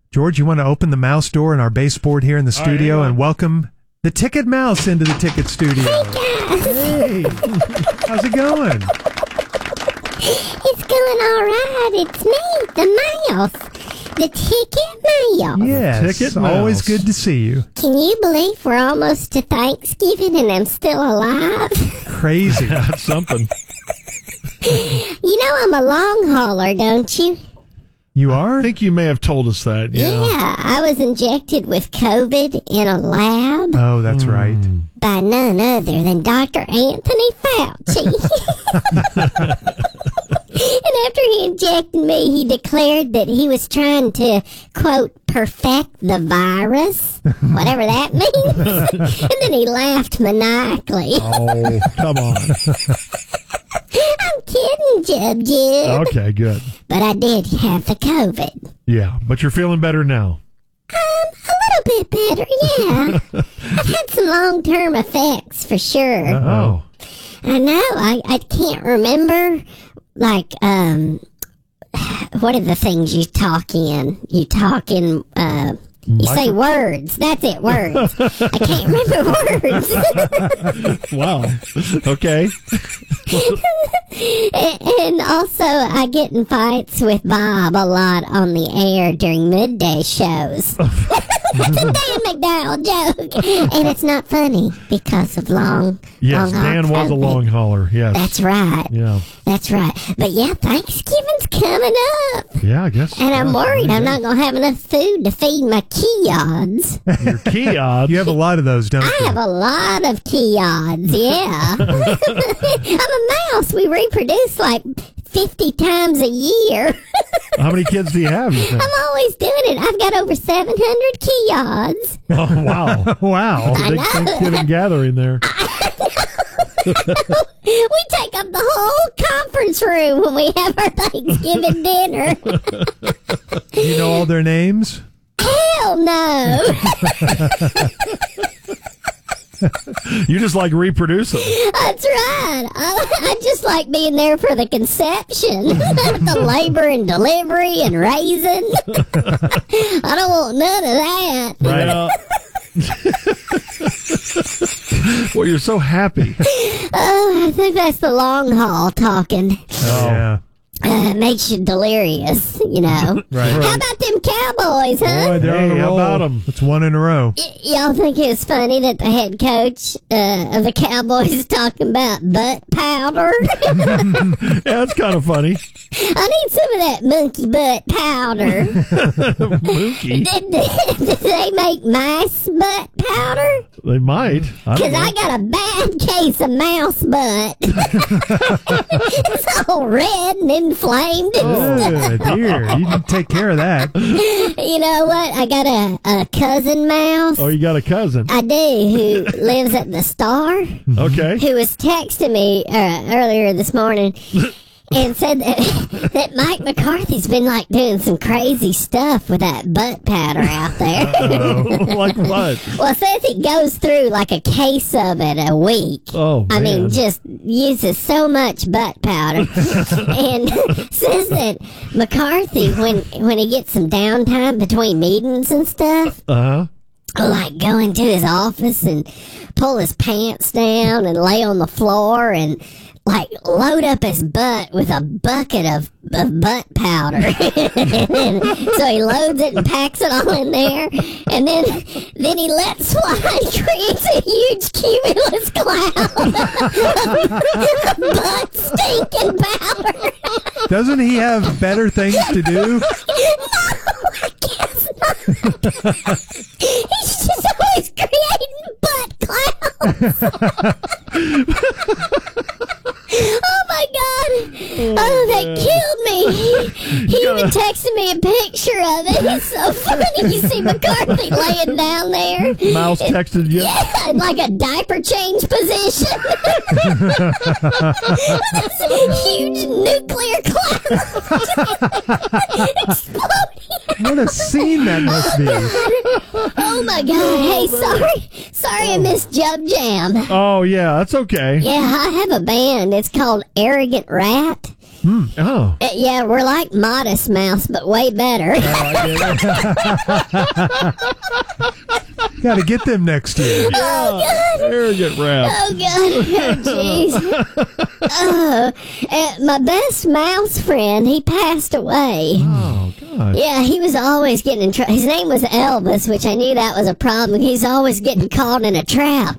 George, you want to open the mouse door in our baseboard here in the studio and welcome the Ticket Mouse into the Ticket Studio. Hey, guys. Hey, how's it going? It's going all right. It's me, the mouse. The Ticket Mouse. Yes, Ticket Mouse. Always good to see you. Can you believe we're almost to Thanksgiving and I'm still alive? Crazy. That's something. You know I'm a long hauler, don't you? You are? I think you may have told us that. Yeah, I was injected with COVID in a lab Oh, that's right. by none other than Dr. Anthony Fauci. And after he injected me, he declared that he was trying to, quote, perfect the virus, whatever that means. And then he laughed maniacally. Oh, come on. I'm kidding, Jub Jub. Okay, good. But I did have the COVID. Yeah, but you're feeling better now. A little bit better, yeah. I've had some long-term effects for sure. Oh. I know. I can't remember, like, what are the things you talk in? You talk in, you say words. That's it, words. I can't remember words. Wow. Okay. And also, I get in fights with Bob a lot on the air during midday shows. It's a Dan McDowell joke. And it's not funny because of Yes, Dan was a long hauler. Yes. That's right. Yeah. That's right. But yeah, Thanksgiving's coming up. Yeah, I guess. And I'm worried I'm not going to have enough food to feed my Keods. Your key odds. You have a lot of those, don't I you? have a lot of Keods, yeah. I'm a mouse. We reproduce like 50 times a year. How many kids do you have? You think? I'm always doing it. I've got over 700 Keods. Oh, wow. Wow. I Big know. Thanksgiving gathering there. We take up the whole conference room when we have our Thanksgiving dinner. Do you know all their names? Hell no. You just like reproducing. That's right. I just like being there for the conception, the labor and delivery and raising. I don't want none of that. Right. Well, you're so happy. Oh, I think that's the long haul talking. Yeah. It makes you delirious, you know. Right. How about them Cowboys, huh? Boy, they're on Hey, a how roll. about 'em? It's one in a row. Y'all think it was funny that the head coach of the Cowboys is talking about butt powder? Yeah, that's kind of funny. I need some of that monkey butt powder. Mookie. Did they make mice butt powder? They might. I don't Because know. I got a bad case of mouse butt. It's all red and inflamed and stuff. Oh, dear. You can take care of that. You know what? I got a cousin mouse. Oh, you got a cousin. I do, who lives at the Star, Okay. who was texting me earlier this morning and said that Mike McCarthy's been like doing some crazy stuff with that butt powder out there. Like what? Well, says he goes through like a case of it a week. Oh, I mean, man. just uses so much butt powder. And says that McCarthy, when he gets some downtime between meetings and stuff, Uh-huh. will like go into his office and pull his pants down and lay on the floor and like load up his butt with a bucket of butt powder. So he loads it and packs it all in there, and then he lets fly and creates a huge cumulus cloud of butt stinking powder. Doesn't he have better things to do? No, I guess not. He's just always creating butt clouds. Oh my God! Oh, that killed me. He even texted me a picture of it. It's so funny. You see McCarthy laying down there. Mouse texted you. Yeah, in like a diaper change position. This huge nuclear cloud exploding. What a scene that must be. Oh my God! Hey, sorry, I missed Jub Jam. Oh, yeah, that's okay. Yeah, I have a band. It's called Arrogant Rat. Oh. Yeah, we're like Modest Mouse, but way better. Got to get them next year. Arrogant rap. Oh, God. Oh, jeez. My best mouse friend, he passed away. Oh, God. Yeah, he was always getting in trouble. His name was Elvis, which I knew that was a problem. He's always getting caught in a trap.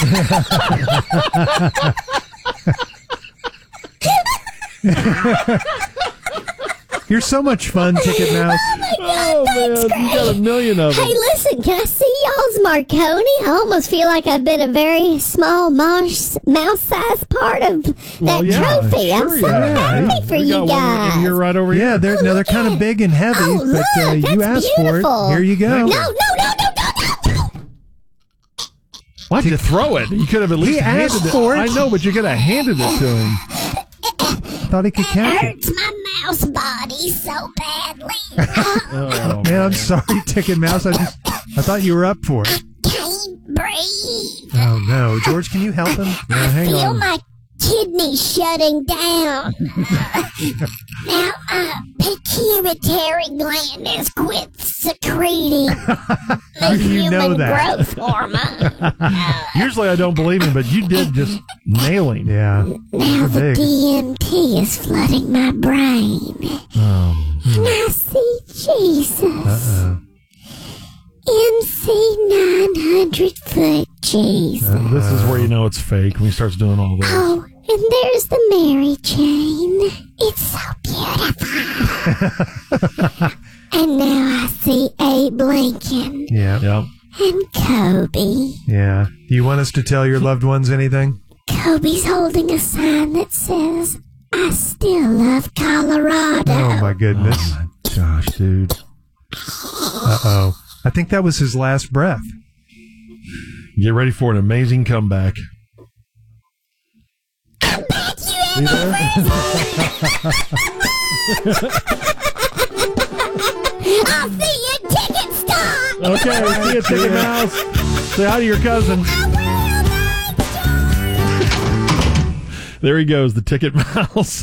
You're so much fun, Ticket Mouse. Oh, man. You got a million of them. Hey, listen, can I see y'all's Marconi? I almost feel like I've been a very small mouse-sized part of that trophy. I'm so happy for you guys. You're right over here. Yeah, they're kind of big and heavy, Oh, but look, you that's asked beautiful. for it. Here you go. No. Why'd you throw it? You could have at least handed asked it. for it. I know, but you could have handed it to him. Thought he could catch it. Hurts my mouse body so badly. Oh, Man, I'm sorry, Ticket Mouse. I thought you were up for it. Can't breathe. Oh no, George, can you help him? yeah, hang Feel on. my kidneys shutting down. Now my pituitary gland has quit secreting the You know human that. growth hormone. Usually I don't believe him, but you did just nail him. Yeah. Now the Big. DMT is flooding my brain. And I see Jesus. MC 900-foot Jesus. This is where you know it's fake when he starts doing all this. Oh, and there's the Mary Jane. It's so beautiful. And now I see Abe Lincoln Yeah. Yep. and Kobe. Yeah. Do you want us to tell your loved ones anything? Kobe's holding a sign that says, I still love Colorado. Oh my goodness. Gosh, dude. Uh-oh. I think that was his last breath. Get ready for an amazing comeback. See there? I'll see you at Ticket Stock. Okay, see you, Ticket Mouse. Say hi to your cousin. There he goes, the Ticket Mouse.